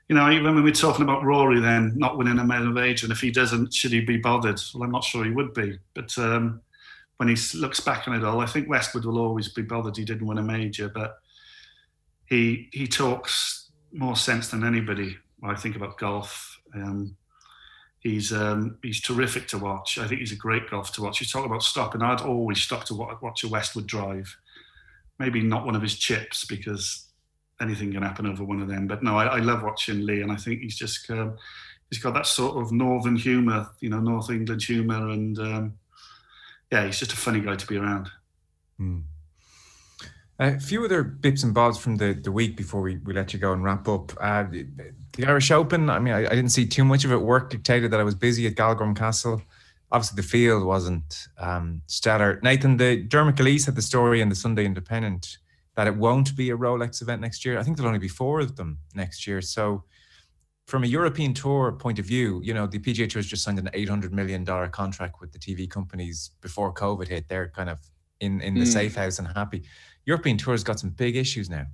you know, even when we're talking about Rory then not winning a medal of age, and if he doesn't, should he be bothered? Well, I'm not sure he would be. But when he looks back on it all, I think Westwood will always be bothered he didn't win a major. But he talks more sense than anybody when I think about golf. He's terrific to watch. I think he's a great golf to watch. You talk about stopping. I'd always stop to watch a Westwood drive. Maybe not one of his chips, because anything can happen over one of them. But no, I love watching Lee, and I think he's just he's got that sort of northern humour, you know, North England humour, and yeah, he's just a funny guy to be around. A few other bits and bobs from the week before we let you go and wrap up. The Irish Open, I mean, I didn't see too much of it. Work dictated that I was busy at Galgorm Castle. Obviously, the field wasn't stellar. Nathan, the Dermot Gillespie had the story in the Sunday Independent that it won't be a Rolex event next year. I think there'll only be 4 of them next year. So from a European Tour point of view, you know, the PGA Tour has just signed an $800 million contract with the TV companies before COVID hit. They're kind of in the safe house and happy. European Tour's got some big issues now.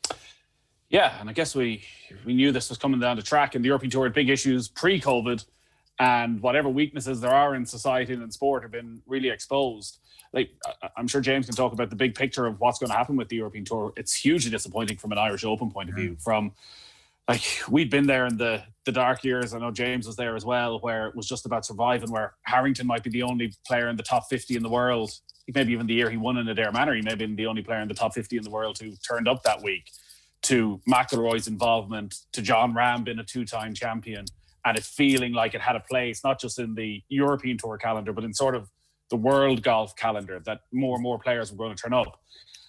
Yeah, and I guess we knew this was coming down the track, and the European Tour had big issues pre-COVID, and whatever weaknesses there are in society and in sport have been really exposed. Like, I'm sure James can talk about the big picture of what's going to happen with the European Tour. It's hugely disappointing from an Irish Open point of view. From, like, we'd been there in the dark years. I know James was there as well, where it was just about surviving, where Harrington might be the only player in the top 50 in the world. Maybe even the year he won in Adare Manor, he may have been the only player in the top 50 in the world who turned up that week. To McIlroy's involvement, to John Ram being a 2-time champion, and it feeling like it had a place, not just in the European Tour calendar, but in sort of the world golf calendar, that more and more players were going to turn up.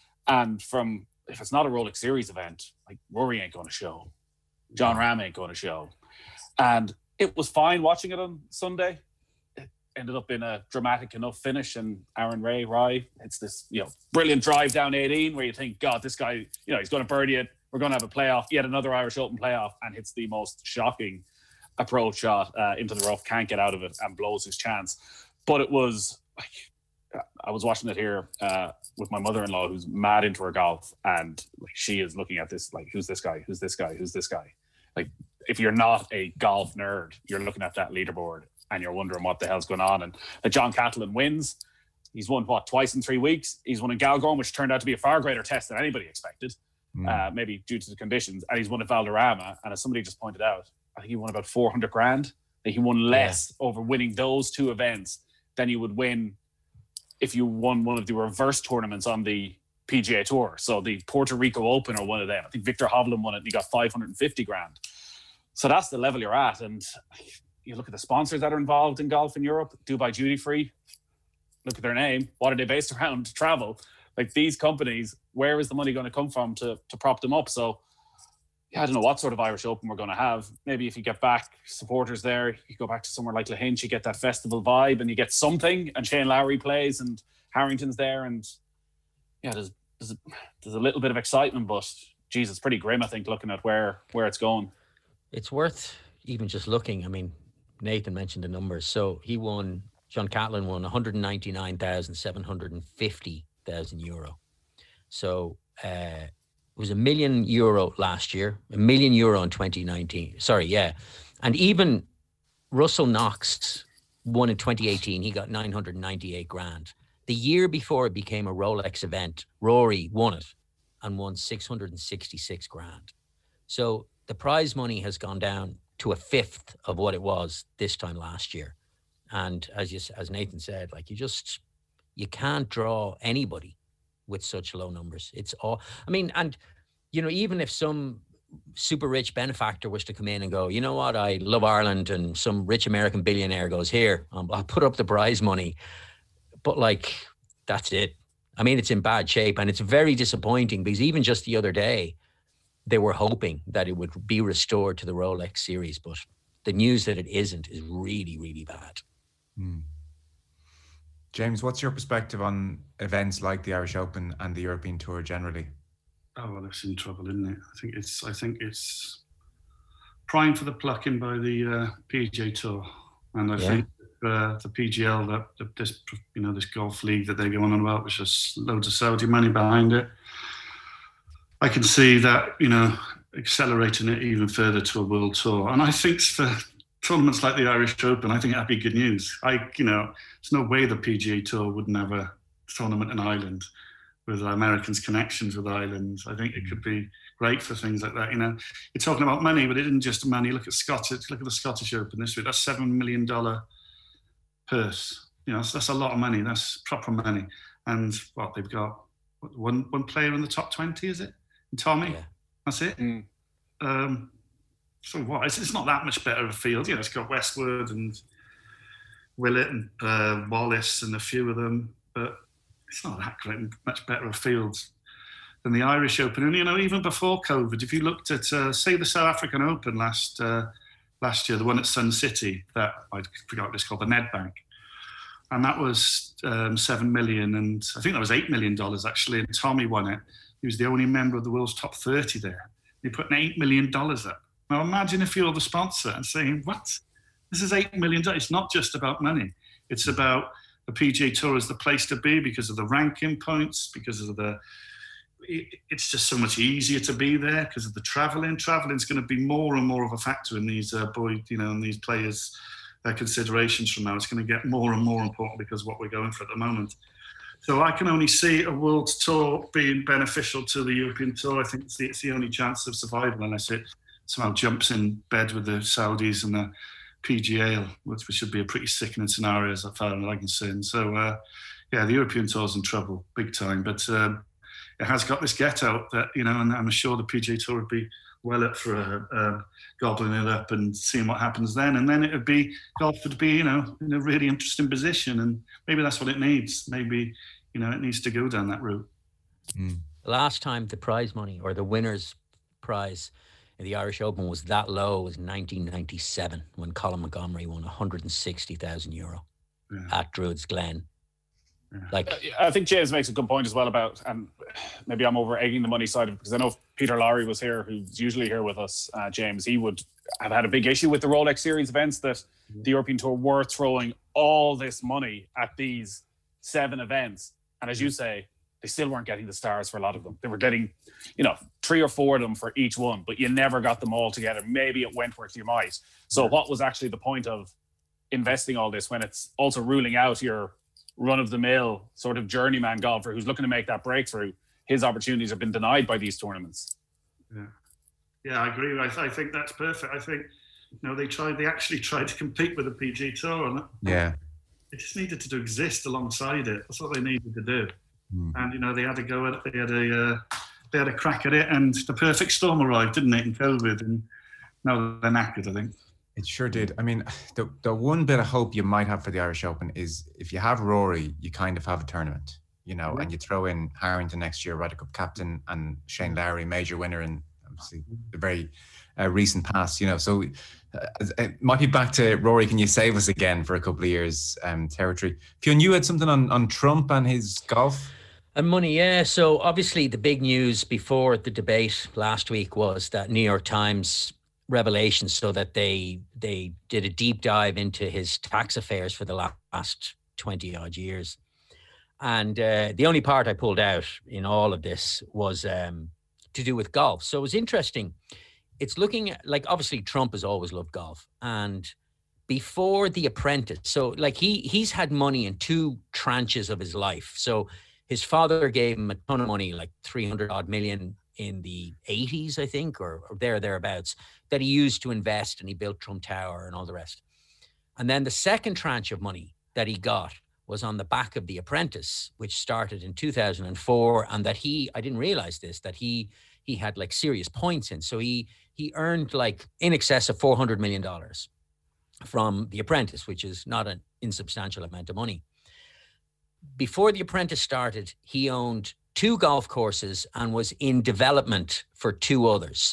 And from, if it's not a Rolex Series event, like, Rory ain't going to show. John Ram ain't going to show. And it was fine watching it on Sunday. It ended up in a dramatic enough finish, and Aaron Rai, it's this, you know, brilliant drive down 18 where you think, God, this guy, you know, he's going to birdie it. We're going to have a playoff, yet another Irish Open playoff, and hits the most shocking approach shot into the rough, can't get out of it, and blows his chance. But it was, like, I was watching it here with my mother-in-law, who's mad into her golf, and like, she is looking at this like, who's this guy? Who's this guy? Who's this guy? Like, if you're not a golf nerd, you're looking at that leaderboard and you're wondering what the hell's going on. And John Catlin wins. He's won, twice in 3 weeks. He's won in Galgorm, which turned out to be a far greater test than anybody expected. Maybe due to the conditions, and he's won at Valderrama, and as somebody just pointed out, I think he won about 400 grand. Like, he won less over winning those 2 events than you would win if you won one of the reverse tournaments on the PGA Tour. So the Puerto Rico Open or one of them. I think Victor Hovland won it and he got 550 grand. So that's the level you're at. And you look at the sponsors that are involved in golf in Europe, Dubai Duty Free, look at their name. What are they based around? Travel. Like, these companies, where is the money going to come from to prop them up? So, yeah, I don't know what sort of Irish Open we're going to have. Maybe if you get back supporters there, you go back to somewhere like Lahinch, you get that festival vibe and you get something, and Shane Lowry plays and Harrington's there, and yeah, there's a little bit of excitement, but geez, it's pretty grim, I think, looking at where it's going. It's worth even just looking. I mean, Nathan mentioned the numbers. So John Catlin won 199,750 €1,000. So it was €1 million last year, €1 million in 2019. Sorry, yeah. And even Russell Knox won in 2018. He got 998 grand. The year before it became a Rolex event, Rory won it and won 666 grand. So the prize money has gone down to a fifth of what it was this time last year. And as Nathan said, like, you can't draw anybody with such low numbers. It's all, I mean, and, you know, even if some super rich benefactor was to come in and go, you know what, I love Ireland, and some rich American billionaire goes, here, I'll put up the prize money. But, like, that's it. I mean, it's in bad shape, and it's very disappointing, because even just the other day, they were hoping that it would be restored to the Rolex series, but the news that it isn't is really, really bad. James, what's your perspective on events like the Irish Open and the European Tour generally? Oh, well, it's in trouble, isn't it? I think it's primed for the plucking by the PGA Tour, and I think the PGL, this golf league that they're going on about, which has loads of Saudi money behind it. I can see that, you know, accelerating it even further to a world tour. And I think for tournaments like the Irish Open, I think that'd be good news. There's no way the PGA Tour wouldn't have a tournament in Ireland with Americans' connections with Ireland. I think it could be great for things like that. You're talking about money, but it isn't just money. Look at the Scottish Open this week. That's $7 million purse. That's a lot of money. That's proper money. And they've got one player in the top 20, is it? And Tommy. Yeah. That's it. So what? It's not that much better of a field. It's got Westwood and Willett and Wallace and a few of them, but it's not that great, much better a field than the Irish Open. And even before COVID, if you looked at say the South African Open last year, the one at Sun City, that I forgot what it's called, the Nedbank, and that was 7 million, and I think that was $8 million actually. And Tommy won it. He was the only member of the world's top 30 there. He put $8 million up. Now imagine if you're the sponsor and saying, "What? This is $8 million." It's not just about money. It's about the PGA Tour is the place to be because of the ranking points, because of it's just so much easier to be there because of the traveling. Traveling's going to be more and more of a factor in these in these players' considerations from now. It's going to get more and more important because of what we're going for at the moment. So I can only see a world tour being beneficial to the European Tour. I think it's the only chance of survival unless it somehow jumps in bed with the Saudis and the PGA, which should be a pretty sickening scenario as far as I'm concerned. So, the European Tour's in trouble, big time. But it has got this get out that, and I'm sure the PGA Tour would be well up for gobbling it up and seeing what happens then. And then golf would be, in a really interesting position. And maybe that's what it needs. Maybe, it needs to go down that route. The last time the prize money or the winner's prize in the Irish Open was that low was 1997 when Colin Montgomery won €160,000 at Druids Glen. Yeah. I think James makes a good point as well about, and maybe I'm over egging the money side of it because I know if Peter Lowry was here, who's usually here with us, James, he would have had a big issue with the Rolex Series events that the European Tour were throwing all this money at these 7 events. And as you say, they still weren't getting the stars for a lot of them. They were getting, 3 or 4 of them for each one, but you never got them all together. Maybe at Wentworth you might. So what was actually the point of investing all this when it's also ruling out your run-of-the-mill sort of journeyman golfer who's looking to make that breakthrough? His opportunities have been denied by these tournaments. Yeah, I agree. I think that's perfect. I think, they actually tried to compete with the PGA Tour, and they just needed to exist alongside it. That's what they needed to do. And they had to go at it. They had a crack at it, and the perfect storm arrived, didn't it, in COVID? And now they're knackered, I think. It sure did. I mean, the one bit of hope you might have for the Irish Open is if you have Rory, you kind of have a tournament, and you throw in Harrington next year, Ryder Cup captain, and Shane Lowry, major winner, and obviously the very recent past. So it might be back to Rory. Can you save us again for a couple of years territory? Fionn, you had something on Trump and his golf. And money, yeah. So obviously the big news before the debate last week was that New York Times revelations, so that they did a deep dive into his tax affairs for the last 20 odd years. And the only part I pulled out in all of this was to do with golf. So it was interesting. It's looking at, obviously Trump has always loved golf, and before The Apprentice, so he's had money in 2 tranches of his life. So his father gave him a ton of money, like 300 odd million in the 80s, I think, or thereabouts, that he used to invest, and he built Trump Tower and all the rest. And then the second tranche of money that he got was on the back of The Apprentice, which started in 2004, and that I didn't realize this, that he had serious points in. So he earned in excess of $400 million from The Apprentice, which is not an insubstantial amount of money. Before The Apprentice started, he owned 2 golf courses and was in development for 2 others.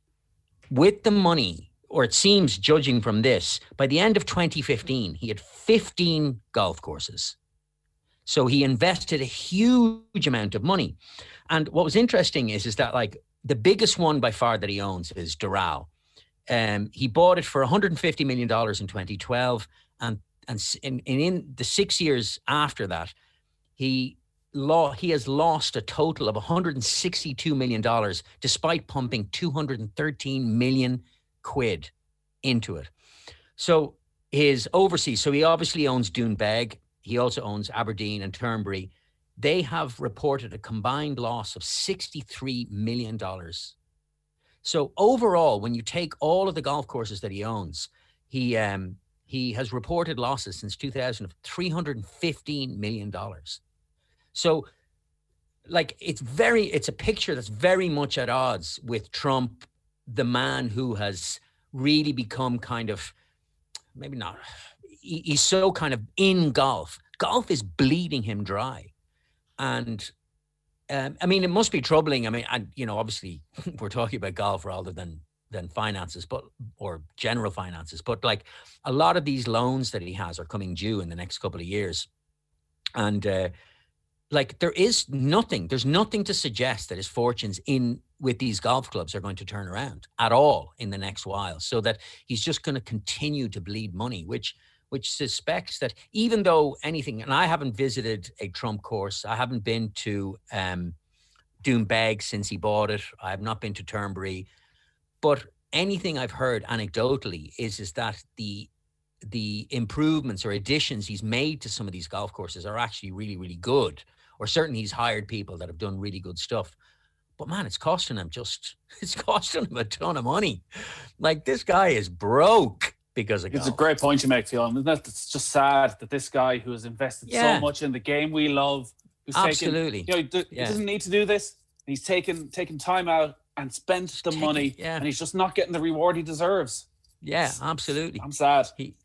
With the money, or it seems, judging from this, by the end of 2015, he had 15 golf courses. So he invested a huge amount of money. And what was interesting is that the biggest one by far that he owns is Doral. He bought it for $150 million in 2012. And in the 6 years after that, he he has lost a total of $162 million despite pumping 213 million quid into it. So his overseas, so he obviously owns Doonbeg. He also owns Aberdeen and Turnberry. They have reported a combined loss of $63 million. So overall, when you take all of the golf courses that he owns, he has reported losses since 2000 of $315 million. So, like, it's a picture that's very much at odds with Trump, the man who has really become kind of, maybe not, he's so kind of in golf. Golf is bleeding him dry. And, I mean, it must be troubling. I mean, obviously we're talking about golf rather than finances, or general finances. But like, a lot of these loans that he has are coming due in the next couple of years. And, like, there's nothing to suggest that his fortunes with these golf clubs are going to turn around at all in the next while, so that he's just going to continue to bleed money, which suspects that even though anything, and I haven't visited a Trump course, I haven't been to Doonbeg since he bought it, I have not been to Turnberry, but anything I've heard anecdotally is that the improvements or additions he's made to some of these golf courses are actually really, really good. Or certainly he's hired people that have done really good stuff. But man, it's costing him a ton of money. Like, this guy is broke because of golf. It's a great point you make, Fionn, isn't it? It's just sad that this guy who has invested so much in the game we love, who's absolutely, he doesn't need to do this. He's taken time out and spent the money, and he's just not getting the reward he deserves. Yeah, absolutely. I'm sad.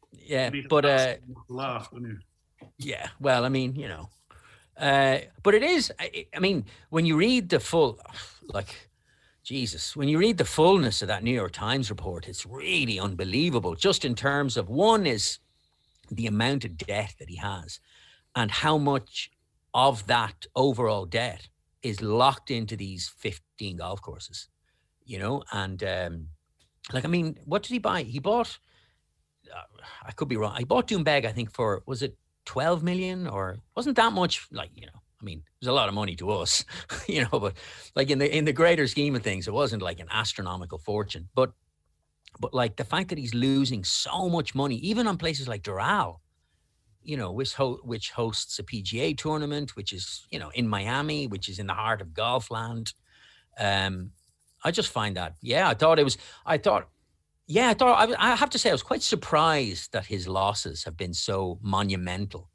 Laugh, wouldn't you? Yeah, well, I mean, but it is, I mean, when you read the full, when you read the fullness of that New York Times report, it's really unbelievable. Just in terms of, one is the amount of debt that he has and how much of that overall debt is locked into these 15 golf courses, and I mean, what did he buy? He bought, I could be wrong, he bought Doonbeg, I think, for, was it 12 million, or wasn't that much? I mean, it was a lot of money to us, but like in the greater scheme of things, it wasn't like an astronomical fortune. But like, the fact that he's losing so much money, even on places like Doral, which hosts a PGA tournament, which is, in Miami, which is in the heart of golf land. I just find that, I have to say, I was quite surprised that his losses have been so monumental.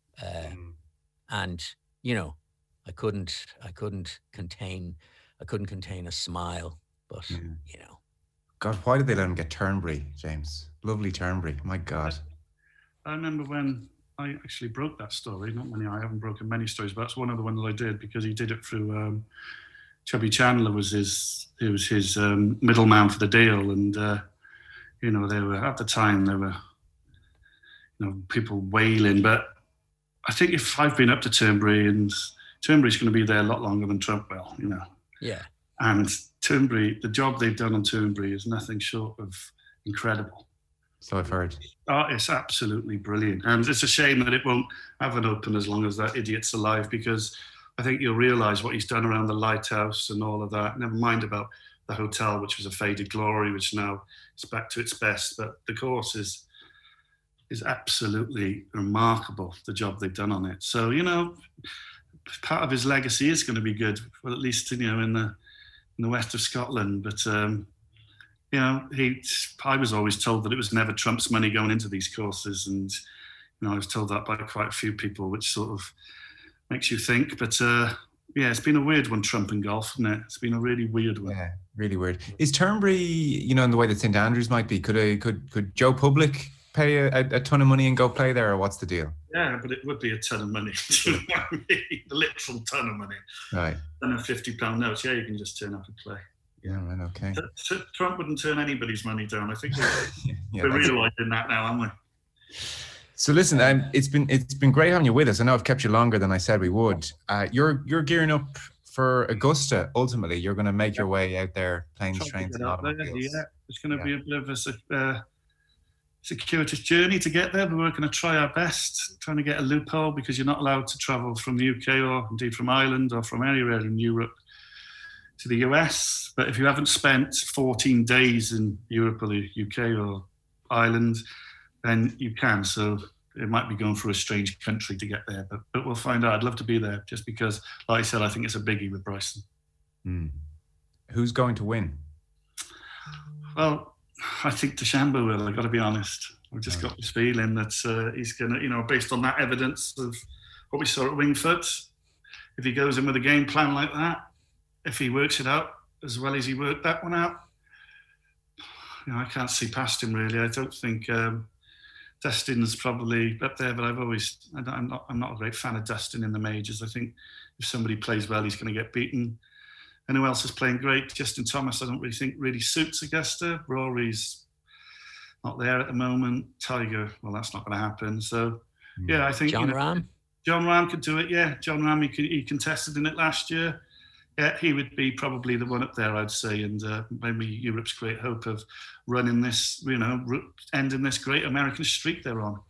And, I couldn't contain a smile, but, God, why did they let him get Turnberry, James? Lovely Turnberry, my God. I remember when I actually broke that story. I haven't broken many stories, but that's one of the ones that I did, because he did it through Chubby Chandler was his middleman for the deal, and they were, at the time, there were people wailing. But I think if I've been up to Turnberry, and Turnberry's going to be there a lot longer than Trump will, Yeah. And Turnberry, the job they've done on Turnberry is nothing short of incredible. So I've heard. Oh, it's absolutely brilliant. And it's a shame that it won't have an open as long as that idiot's alive, because I think you'll realise what he's done around the lighthouse and all of that. Never mind about the hotel, which was a faded glory, which now is back to its best. But the course is absolutely remarkable, the job they've done on it. So, part of his legacy is going to be good, well, at least, in the west of Scotland. But, I was always told that it was never Trump's money going into these courses. And, I was told that by quite a few people, which sort of makes you think. But, it's been a weird one, Trump and golf, isn't it? It's been a really weird one. Yeah, really weird. Is Turnberry, in the way that St Andrews might be, could Joe Public pay a ton of money and go play there, or what's the deal? Yeah, but it would be a ton of money. Do you know what I mean? A literal ton of money. Right. And a £50 note. Yeah, you can just turn up and play. Yeah, right, okay. Trump wouldn't turn anybody's money down. I think we're realising that now, aren't we? So listen, it's been great having you with us. I know I've kept you longer than I said we would. You're gearing up for Augusta. Ultimately, you're going to make your way out there playing the trains. Yeah, it's going to be a bit of circuitous journey to get there, but we're going to try our best, trying to get a loophole, because you're not allowed to travel from the UK or indeed from Ireland or from anywhere in Europe to the US. But if you haven't spent 14 days in Europe or the UK or Ireland, then you can. So it might be going through a strange country to get there, but we'll find out. I'd love to be there, just because, like I said, I think it's a biggie with Bryson. Who's going to win? Well, I think DeChambeau will, I've got to be honest. I've just got this feeling that he's going to, based on that evidence of what we saw at Wingfoot, if he goes in with a game plan like that, if he works it out as well as he worked that one out, I can't see past him, really. I don't think Dustin's probably up there, but I'm not a great fan of Dustin in the majors. I think if somebody plays well, he's going to get beaten. And who else is playing great? Justin Thomas, I don't really think really suits Augusta. Rory's not there at the moment. Tiger, well, that's not going to happen. So, yeah, I think John Rahm. John Rahm could do it. Yeah, John Rahm, he contested in it last year. Yeah, he would be probably the one up there, I'd say, and maybe Europe's great hope of running this, ending this great American streak they're on.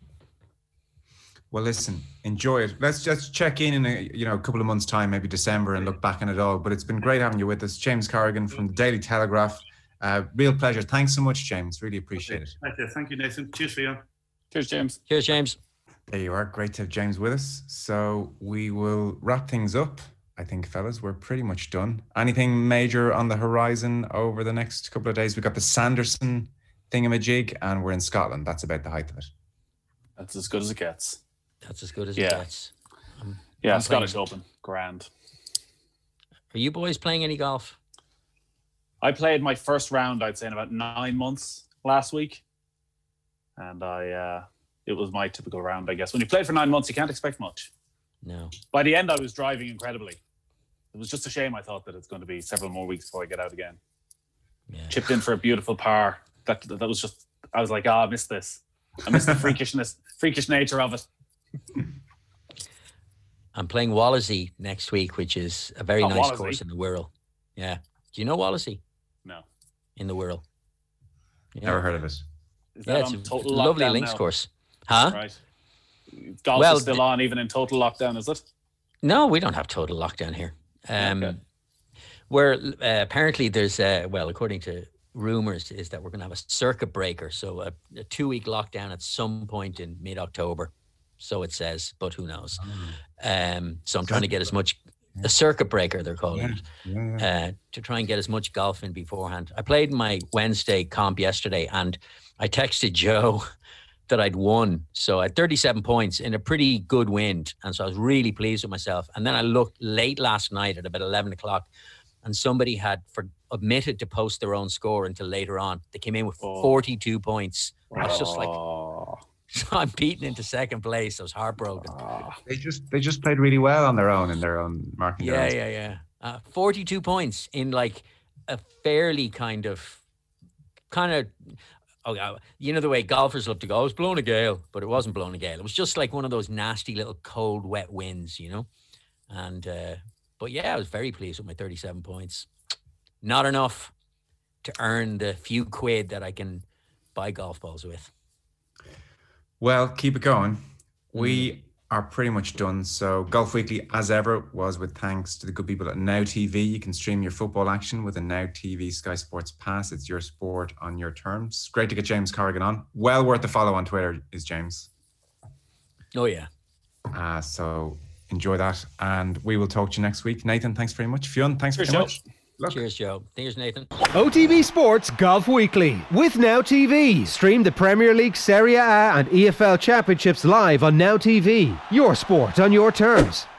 Well, listen, enjoy it. Let's just check in a couple of months' time, maybe December, and look back on it all. But it's been great having you with us, James Corrigan from the Daily Telegraph. Real pleasure. Thanks so much, James. Really appreciate it. Thank you, Nathan. Cheers for you. Cheers, James. Cheers, James. There you are. Great to have James with us. So we will wrap things up. I think, fellas, we're pretty much done. Anything major on the horizon over the next couple of days? We've got the Sanderson thingamajig, and we're in Scotland. That's about the height of it. That's as good as it gets. That's as good as it gets. I'm Scottish Open. Grand. Are you boys playing any golf? I played my first round, I'd say, in about 9 months last week. And it was my typical round, I guess. When you play for 9 months, you can't expect much. No. By the end, I was driving incredibly. It was just a shame. I thought that it's going to be several more weeks before I get out again. Yeah. Chipped in for a beautiful par. That was just, I was like, I missed this. I missed the freakish nature of it. I'm playing Wallasey next week, which is a very nice Wallasey. course in the Wirral. Yeah. Do you know Wallasey? No. In the Wirral. Yeah. Never heard of it. It's a lovely links course. Huh? Right. Golf is still on even in total lockdown, is it? No, we don't have total lockdown here. Okay. Where apparently there's, according to rumours, is that we're going to have a circuit breaker. So a 2-week lockdown at some point in mid-October. So it says, but who knows? So I'm trying to get as much, a circuit breaker, they're calling it, to try and get as much golf in beforehand. I played my Wednesday comp yesterday, and I texted Joe that I'd won. So I had 37 points in a pretty good wind. And so I was really pleased with myself. And then I looked late last night at about 11 o'clock, and somebody had omitted to post their own score until later on. They came in with 42 points. I was just like, so I'm beaten into second place. I was heartbroken. They just played really well on their own in their own marking. Yeah. 42 points in like a fairly kind of, you know the way golfers love to go, it's blowing a gale, but it wasn't blowing a gale. It was just like one of those nasty little cold, wet winds, And, but yeah, I was very pleased with my 37 points. Not enough to earn the few quid that I can buy golf balls with. Well, keep it going. We are pretty much done. So Golf Weekly, as ever, was with thanks to the good people at Now TV. You can stream your football action with a Now TV Sky Sports Pass. It's your sport on your terms. Great to get James Corrigan on. Well worth the follow on Twitter is James. Oh, yeah. So enjoy that. And we will talk to you next week. Nathan, thanks very much. Fionn, thanks very much. Cheers, Joe. Cheers, Nathan. OTB Sports Golf Weekly with Now TV. Stream the Premier League, Serie A and EFL Championships live on Now TV. Your sport on your terms.